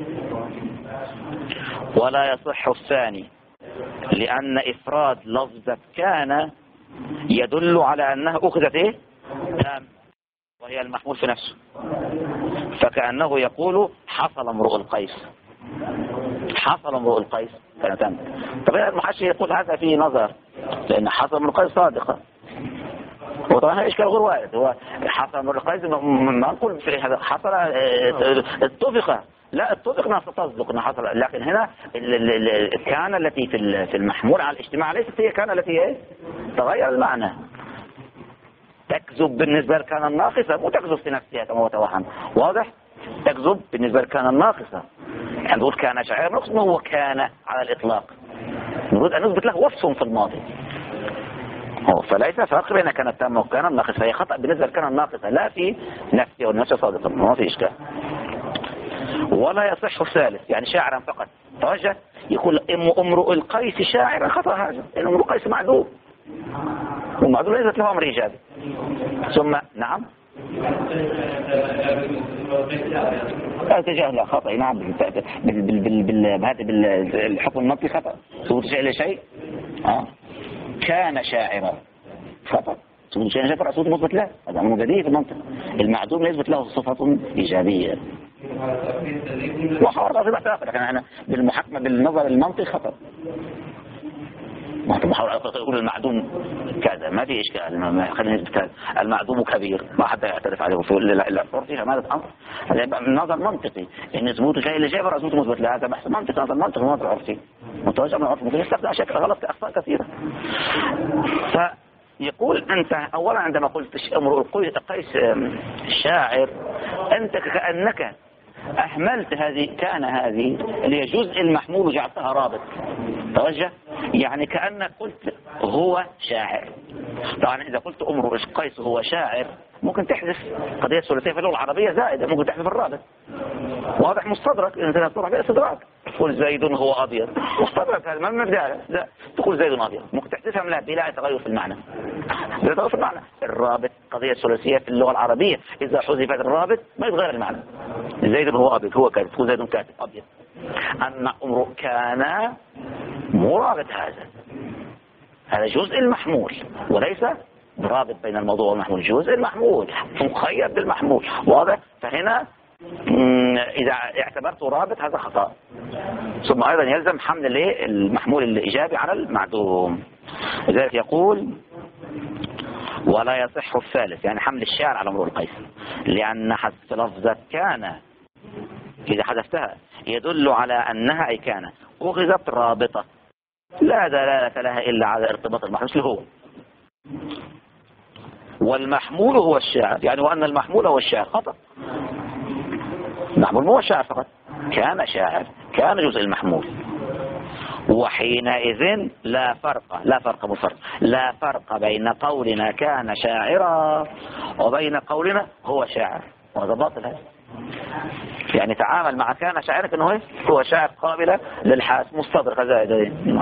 ولا يصح الثاني لأن إفراد لفظة كان يدل على أنها أخذت إيه؟ تام، وهي المحمول في نفسه، فكأنه يقول حصل امرؤ القيس، حصل امرؤ القيس كان تام. طبعا المحشي يقول هذا فيه نظر، لأن حصل امرؤ القيس صادقة، وطبعا هذا إشكال غير وارد. هو حصل امرؤ القيس ما نقول في هذا حصل اتفق، لا اتفقنا فتصدق انه حصل، لكن هنا كان التي في المحمول على الاجتماع ليست هي كان التي ايه تغير المعنى، تكذب بالنسبة لكان الناقصة، مو تكذب في نفسها كما هو توهم. واضح؟ تكذب بالنسبة لكان الناقصة، يعني نقول كان شاعر نقص ما هو كان على الإطلاق، نريد أن نثبت له وصف في الماضي، فليس فرق بين كانت تامة وكان الناقصة، هي خطأ بالنسبة لكان الناقصة لا في نفسه والنفس صادقة، ما في إشكال. ولا يصح الثالث يعني شاعرا فقط، توجه يقول امرؤ القيس شاعرا، خطأ هذا، لأن امرؤ القيس معدوم، والمعدوم ليست له أمر إيجابي. ثم نعم تجاهل خطأ، نعم بهذا بالحكم المنطقي خطأ، ثبوت شيء لشيء آه. كان شاعرا فقط. ثبوت شيء جبر ثبوت مثبت لا، هذا أمر بديهي في المنطق. المعدوم لا يثبت له صفة إيجابية. وحاول في بحث آخر، لكن أنا بالمحاكمة بالنظر المنطقي خطأ. ما محاول يقول المعدوم كذا ما في إشكال، ما خلينا نثبت كذا المعدوم كبير ما حد يعترف عليه في العرفي هذا الأمر. هذا يبقى من نظر منطقي إن ثبوت شيء اللي جابر ثبوت مثبت لا، هذا بحث منطقي، هذا منطق نظر عرفي متوجه من العرف، ممكن يستخدم أشياء غلط في أخطاء كثيرة. فيقول أنت أولا عندما قلت امرؤ القيس شاعر، أنت كأنك أهملت هذه كان هذه اللي هي جزء المحمول وجعلتها رابط. توجه يعني كأنك قلت هو شاعر. طبعا إذا قلت امرؤ القيس هو شاعر ممكن تحذف قضية ثلاثية في اللغة العربية زائدة، ممكن تحذف الرابط. واضح مستدرك إذا أنت تروح باستدراك تقول زيد هو أبيض، مستدرك هذا ما مبدأ لا تقول زيد أبيض، ممكن تحذفها من بلا تغير في المعنى. بلا تغير في المعنى. الرابط قضية ثلاثية في اللغة العربية إذا حذفت الرابط ما يتغير المعنى. زيد هو أبيض هو كاتب، تقول زيد كاتب أبيض. أما امرؤ كان مرابط، هذا هذا جزء المحمول وليس رابط بين الموضوع والمحمول، جزء المحمول مخير بالمحمول. واضح؟ فهنا إذا اعتبرته رابط هذا خطأ. ثم أيضا يلزم حمل المحمول الإيجابي على المعدوم. لذلك يقول ولا يصح الثالث، يعني حمل الشاعر على امرؤ القيس، لأن حذف لفظة كان إذا حذفتها يدل على أنها أي كان أخذت رابطة لا دلالة لها إلا على ارتباط المحمول اللي هو، والمحمول هو الشاعر، يعني وأن المحمول هو الشاعر خطأ. المحمول هو الشاعر فقط، كان شاعر، كان جزء المحمول. وحينئذ لا فرق لا فرق مفرق لا فرق بين قولنا كان شاعرا وبين قولنا هو شاعر، وهذا باطل. هذا يعني تعامل مع كان شاعر انه هو شاعر قابل للحاس مستدرك زائد،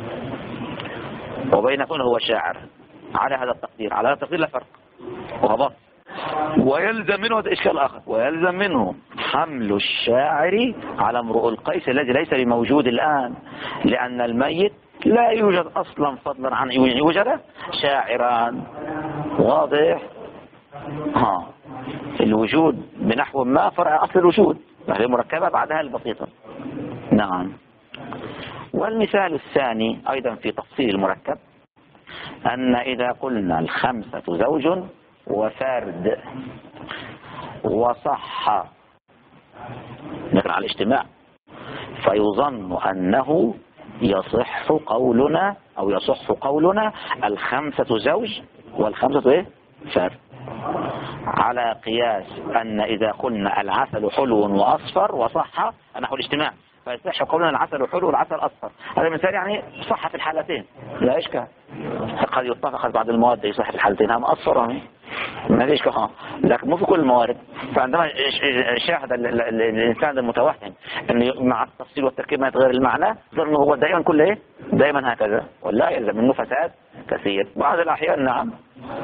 وبين كونه هو شاعر على هذا التقدير على هذا التقدير لا فرق، وهو باطل. ويلزم منه هذا إشكال آخر، ويلزم منه حمل الشاعر على امرؤ القيس الذي ليس بموجود الآن، لأن الميت لا يوجد أصلا فضلا عن يوجد شاعران. واضح؟ ها الوجود بنحو ما فرع أصل الوجود، هذه مركبة بعدها البسيطة. نعم. والمثال الثاني أيضا في تفصيل المركب أن إذا قلنا الخمسة زوج وفرد وصح نقل على الاجتماع، فيظن أنه يصح قولنا أو يصح قولنا الخمسة زوج والخمسة إيه؟ فرد، على قياس أن إذا قلنا العسل حلو وأصفر وصح نحو الاجتماع فيصح قولنا العسل حلو والعسل أصفر. هذا مثال يعني صح في الحالتين لا إشكال، قد يتفق بعض المواد يصح في الحالتين هم أصفر ما فيش كها، لكن مو في كل الموارد. فعندما شاهد الإنسان المتوهم أنه مع التفصيل والتركيب ما يتغير المعنى ظن هو دائما كل إيه دائما هكذا، ولا يلزم منه فساد كثير. بعض الأحيان نعم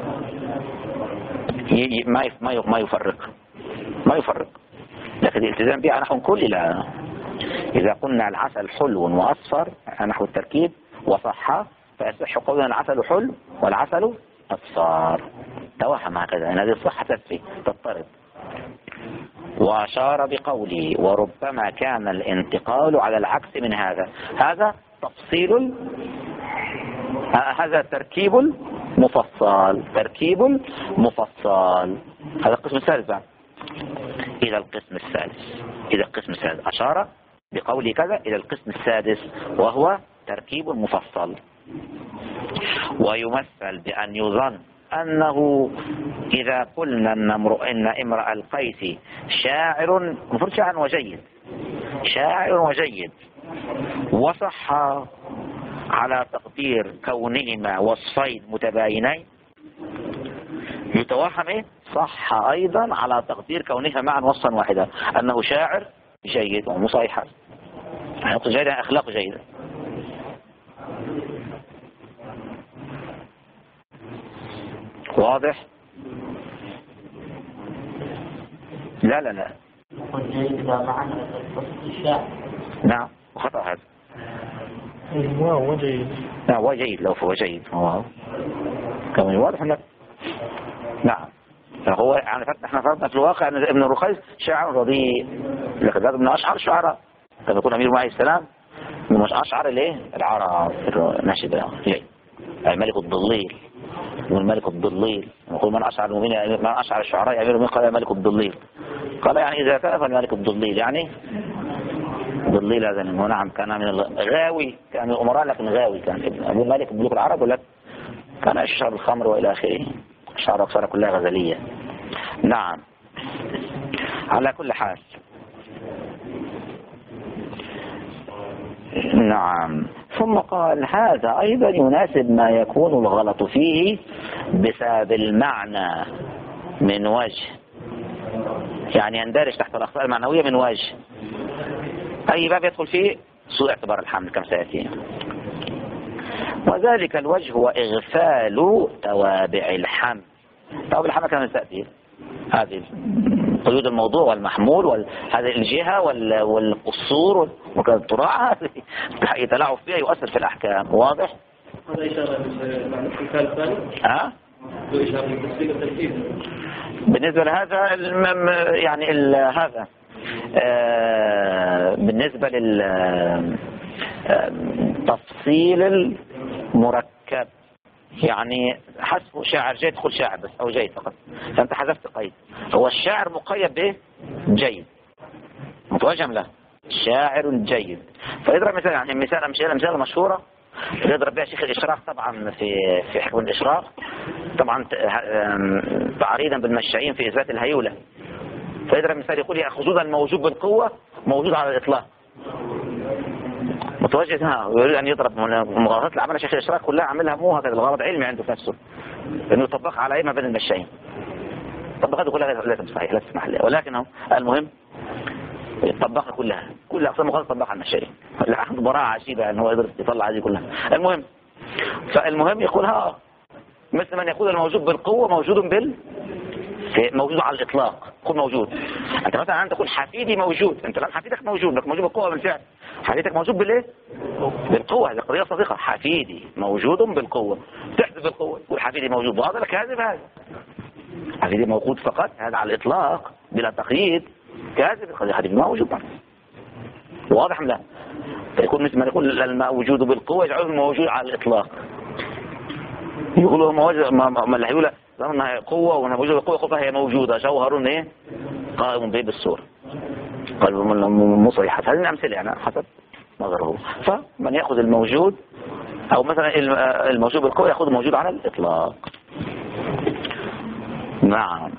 ما ما ما يفرق ما يفرق لكن الالتزام بها نحو كل. لا إذا قلنا العسل حلو وأصفر نحو التركيب وصح فيصح قولنا العسل حلو والعسل أصفر. توهم هكذا أن هذه الصحة تكفي تضطرد. وأشار بقوله وربما كان الانتقال على العكس من هذا. هذا تفصيل، هذا تركيب مفصل تركيب مفصل. هذا القسم الثالث بعد. إلى القسم الثالث إلى القسم الثالث أشار بقوله كذا إلى القسم السادس وهو تركيب مفصل. ويمثل بأن يظن أنه إذا قلنا أن امرؤ إن امرأ القيس شاعر مفروض شاعر وجيد شاعر وجيد وصح على تقدير كونهما وصفين متباينين، يتوهم إيه؟ صح أيضا على تقدير كونهما معا وصفا واحدا أنه شاعر جيد ومصيحا يعني جيد أخلاق جيدة. واضح؟ لا لا لا نعم خطأ هذا. واو جيد. لا هو جيد لو هو جيد هو كما واضح لك. نعم. فهو يعني احنا فرضنا في الواقع ان ابن الرقيس شاعر رديء، لكن هذا من اشعر الشعراء. كما يقول امير معي السلام من اشعر الايه العرب ناشد ليه الملك الضليل والملك الضليل. يقول من اشعر المؤمنين من اشعر الشعراء امير المؤمنين قال الملك الضليل. قال يعني اذا كان فالملك الضليل يعني ضليل هذا نعم كان من الغاوي، كان من الامراء لكن غاوي، كان ابو مالك ملوك العرب ولكن كان يشرب الخمر والى اخره، الشعراء اكثر كلها غزليه. نعم. على كل حال نعم. ثم قال هذا أيضا يناسب ما يكون الغلط فيه بسبب المعنى من وجه، يعني يندرج تحت الأخطاء المعنوية من وجه. أي باب يدخل فيه سوء اعتبار الحمل كما سيأتي. وذلك الوجه هو إغفال توابع الحمل. توابع الحمل كما سيأتي هذه قيود الموضوع والمحمول وهذه الجهة والقصور والطراعة يتلاعب فيها يؤثر في الأحكام. واضح؟ هذا إشارة للمثال الثاني؟ ها؟ إشارة للتسليم والتنفيذ. بالنسبة لهذا يعني هذا آه بالنسبة للتفصيل المركب، يعني حسب شاعر جيد تقول شاعر بس او جيد فقط، فانت حذفت قيد. هو الشاعر مقيد به جيد متوجه له شاعر جيد. فيضرب مثال يعني مثال امثله امثله مشهوره يضرب بها شيخ الاشراق طبعا في في حكم الاشراق طبعا تعريضا بالمشايين في اثبات الهيوله. فيضرب مثال يقول ياخذون الموجود بالقوه موجود على الاطلاق. متوجه ها يريد ان يضرب المغالطات اللي عملها شيخ الاشراق كلها عاملها مو هكذا الغرض علمي عنده في نفسه انه يطبقها على ايه ما بين المشايين. طبقاتها كلها لا صحيح لا تسمح لها، ولكن المهم يطبقها كلها كل اقسام المغالطه طبقها على المشايين. لا عنده براعه عجيبه ان هو يقدر يطلع هذه كلها. المهم فالمهم يقولها مثل من يقول الموجود بالقوه موجود بال موجود على الاطلاق. قول موجود انت مثلا انت تقول حفيدي موجود، انت الان حفيدك موجود لك موجود بالقوه بالفعل. حفيدك موجود بالايه؟ بالقوه. هذه قضيه صديقه. حفيدي موجود بالقوه تحذف بالقوه تقول حفيدي موجود وهذا لك كاذب. هذا حفيدي موجود فقط هذا على الاطلاق بلا تقييد كاذب. حفيدي موجود بعد. واضح لا؟ فيكون مثل ما يقول الموجود بالقوه يجعله موجود على الاطلاق. يقولوا موجود ما اللي هيقول لما قوة وانا موجودة بالقوة قوة هي موجودة جوهر ايه قائم به بالصورة قال مصرحة. هذه الأمثلة يعني حسب نظره. فمن يأخذ الموجود أو مثلا الموجود بالقوة يأخذ الموجود على الإطلاق. نعم.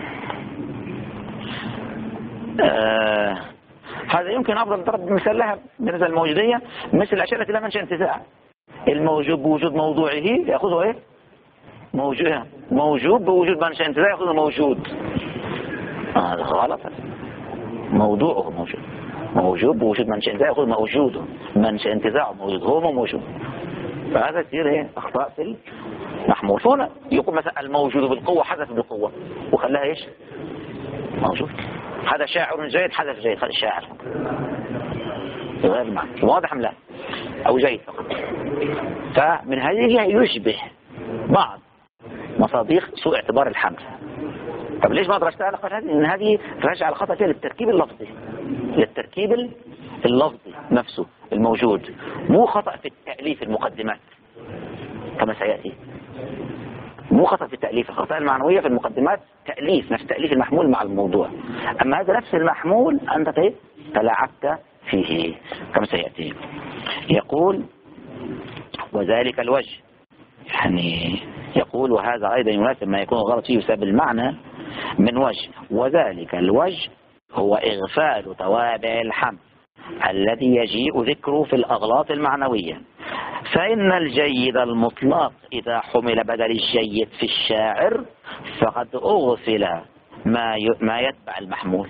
آه هذا يمكن أفضل ضرب مثال لها بالنسبة للموجودية مثل الأشياء التي لا منشأ انتزاع. الموجود بوجود موضوعه يأخذه ايه موجود موجود بوجود منشأ انتزاع يأخذه موجود. هذا آه غلط. موضوعه موجود موجود بوجود منشأ انتزاع يأخذ موجوده منشأ انتزاعه موجود هو موجود. فهذا تصير ايه اخطاء في المحمول. هنا يقول مثلا الموجود بالقوة حذف بالقوة وخلاها ايش موجود. هذا شاعر جيد حذف جيد خلي الشاعر غير المعنى. واضح ام لا؟ او جيد فقط. فمن هذه يشبه بعض مصادق سوء اعتبار الحمل. طب ليش ما درجتها؟ لقد هذه ان هذه راجعه على خطأ للتركيب اللفظي للتركيب اللفظي نفسه الموجود، مو خطأ في التأليف المقدمات كما سيأتي. مو خطأ في التأليف. الخطأ المعنوية في المقدمات تأليف نفس تأليف المحمول مع الموضوع. أما هذا نفس المحمول أنت تلاعبت فيه كما سيأتي. يقول وذلك الوجه يعني يقول وهذا أيضا يناسب ما يكون غلط فيه بسبب المعنى من وجه. وذلك الوجه هو إغفال توابع الحمل الذي يجيء ذكره في الأغلاط المعنوية. فإن الجيد المطلق إذا حمل بدل الجيد في الشاعر فقد أغفل ما ما يتبع المحمول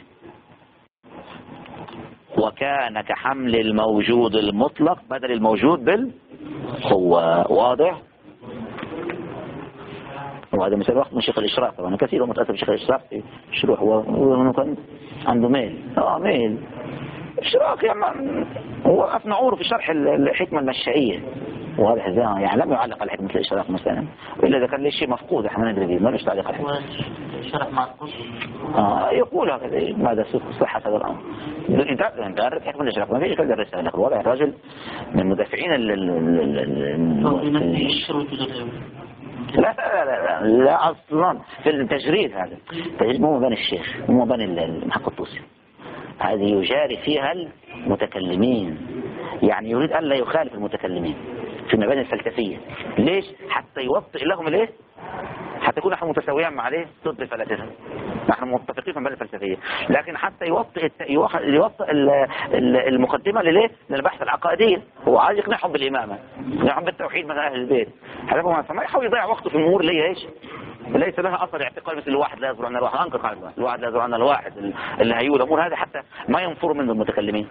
وكان كحمل الموجود المطلق بدل الموجود بالقوة. واضح؟ وهذا مثل وقت من شيخ الإشراق طبعا كثير متأثر بشيخ الإشراق في شروح هو كان عنده ميل اه ميل إشراق يعني هو أفنى عوره في شرح الحكمة المشائية واضح ازاي؟ يعني لم يعلق على حكمة الإشراق مثلا، وإلا إذا كان ليش شيء مفقود احنا ما ندري به، ما ليش تعليق على الحكمة. الشرح معقول. اه يقول هكذا ماذا صحة هذا الأمر؟ إذا درس حكمة الإشراق ما فيش كذا الرسالة، واضح الرجل من مدافعين ال ال ال لا لا لا لا أصلا في التجريد هذا، التجريد مو مباني الشيخ، مو مباني المحق الطوسي، هذه يجاري فيها المتكلمين، يعني يريد ألا يخالف المتكلمين في المباني الفلسفية. ليش؟ حتى يوطئ لهم الايه؟ حتى يكون نحن متساويين مع الايه؟ ضد الفلاسفة، نحن متفقين في المباني الفلسفية، لكن حتى يوطئ يوطئ المقدمة للايه؟ للبحث العقائدية، هو عايز يقنعهم بالإمامة، يقنعهم بالتوحيد مثل أهل البيت، فما يحاول يضيع وقته في الأمور اللي هي ايش؟ ليس لها أثر اعتقاد، مثل الواحد لا يزور عن الواحد، أنكر قاعدة الواحد لا يزور عن الواحد اللي هيقول الأمور هذه حتى ما ينفروا منه المتكلمين.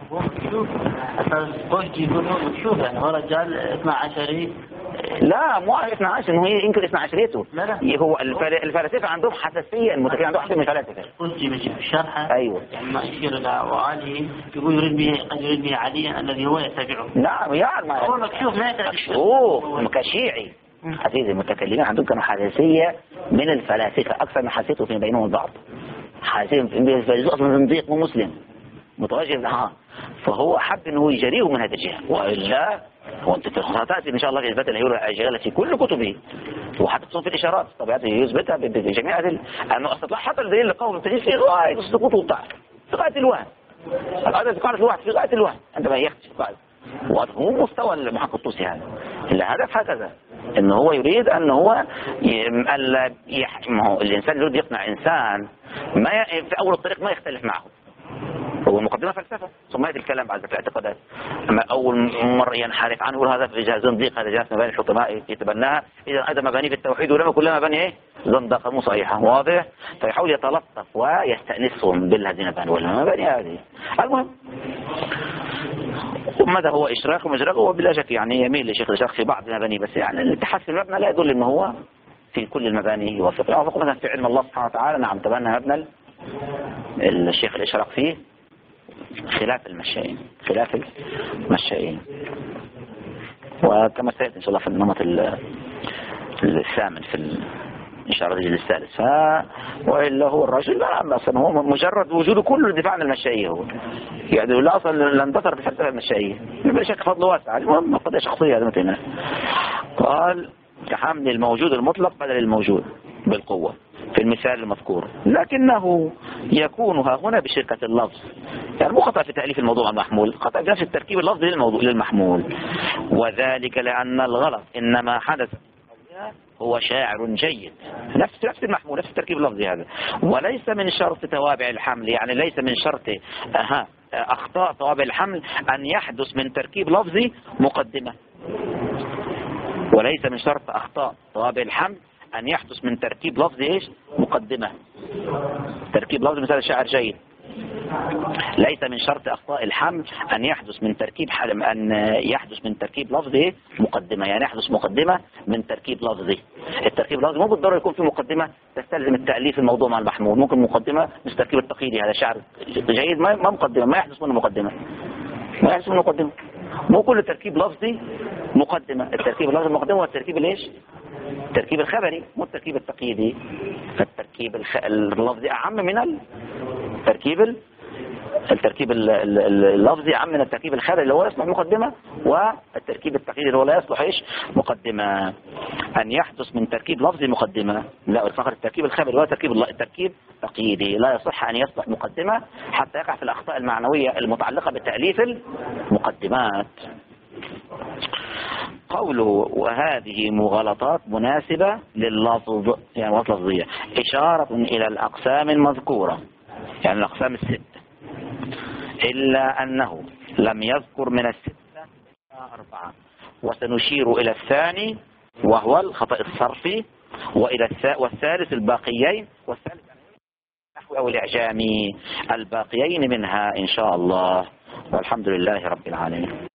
قلت يقول هو مكشوف، يعني هو رجال اثنا عشري. لا مو اثنا عشر انه ينكر اثنا عشريته، لا لا هو الفلاسفة عندهم حساسية، المتكلمين عندهم حساسية من الفلاسفة. قلت في الشرح ايوه يعني ما يشير الى وعلي يقول يريد به قد يريد به عليا الذي هو يتبعه. نعم يعني ما هو مكشوف ما يتبع مكشوف كشيعي. عزيزي المتكلمين عندهم كانوا حساسية من الفلاسفة أكثر من حساسيته فيما بينهم البعض، حساسية بالفلسفة أصلا زنديق مو مسلم متواجد لها، فهو حب انه يجريه من هذه الجهة، وإلا هو انت تأتي ان شاء الله في اثبات الهيولة في كل كتبه، وحتى تصون في الاشارات طبيعته يثبتها بجميع هذه انه استطلاع حتى الدليل القوي التجريد في غاية السقوط والضعف، في غاية الوهم، القاعدة قاعدة الواحد في غاية الوهم عندما يختشف القاعدة، وهو مستوى المحقق الطوسي هذا، الهدف هكذا انه هو يريد ان هو ما هو الانسان يريد يقنع انسان ما ي... في اول الطريق ما يختلف معه، هو المقدمة فلسفة ثم يأتي الكلام بعد ذلك الاعتقادات، أما أول مرة ينحرف عنه يقول هذا في جهاز زنديق، هذا جهاز مباني الحكماء يتبناها، إذا هذا مباني في التوحيد ولما كلها مباني إيه؟ زندقة مو صحيحة، واضح؟ فيحاول يتلطف ويستأنسهم بهذه المباني ولا مباني هذه. المهم ماذا هو إشراك ومجرق؟ هو بلا شك يعني يميل لشيخ الإشراك في بعض المباني، بس يعني التحسن المبنى لا يدل أنه هو في كل المباني يوافق. يعني مثلا في علم الله سبحانه وتعالى نعم تبنى مبنى الشيخ الإشراك فيه خلاف المشائين، خلاف المشائين، وكما سيأتي إن شاء الله في النمط الثامن في الإشارة الجزء الثالث. وإلا هو الرجل لا أصلا هو مجرد وجوده كله الدفاع عن المشائية، هو يعني لا أصلا لا اندثر بفلسفة المشائية، بلا شك فضل واسع. المهم قضية شخصية هذا مثلنا. قال كحمل الموجود المطلق بدل الموجود بالقوة في المثال المذكور، لكنه يكون ها هنا بشركة اللفظ، يعني مو خطأ في تأليف الموضوع المحمول، خطأ في التركيب اللفظي للموضوع للمحمول، وذلك لأن الغلط إنما حدث هو شاعر جيد، نفس نفس المحمول نفس التركيب اللفظي هذا، وليس من شرط توابع الحمل، يعني ليس من شرط أها أخطاء توابع الحمل أن يحدث من تركيب لفظي مقدمة، وليس من شرط أخطاء توابع الحمل أن يحدث من تركيب لفظي إيش؟ مقدمة. تركيب لفظي مثال الشاعر جيد، ليس من شرط أخطاء الحمل أن يحدث من تركيب حلم أن يحدث من تركيب لفظي مقدمة، يعني يحدث مقدمة من تركيب لفظي. التركيب اللفظي مو بالضرورة يكون في مقدمة تستلزم التأليف الموضوع مع المحمول، ممكن مقدمة مش تركيب التقييدي، هذا شعر جيد ما ما مقدمة، ما يحدث منه مقدمة، ما يحدث منه مقدمة. مو كل تركيب لفظي مقدمة، التركيب اللفظي المقدمة هو التركيب ليش؟ التركيب الخبري مو التركيب التقييدي، فالتركيب الخ... اللفظي أعم من التركيب التركيب اللفظي أعم من التركيب الخبري اللي هو يصلح مقدمة، والتركيب التقييدي اللي هو لا يصلح إيش؟ مقدمة. أن يحدث من تركيب لفظي مقدمة، لا فقط التركيب الخبري هو تركيب التركيب تقييدي، لا يصح أن يصلح مقدمة حتى يقع في الأخطاء المعنوية المتعلقة بتأليف المقدمات. قوله وهذه مغالطات مناسبة لللفظ، يعني مغالطة لفظية، إشارة إلى الأقسام المذكورة، يعني الأقسام الستة، إلا أنه لم يذكر من الستة أربعة، وسنشير إلى الثاني وهو الخطأ الصرفي، وإلى والثالث الباقيين، والثالث النحو أو الإعجامي الباقيين منها إن شاء الله، والحمد لله رب العالمين.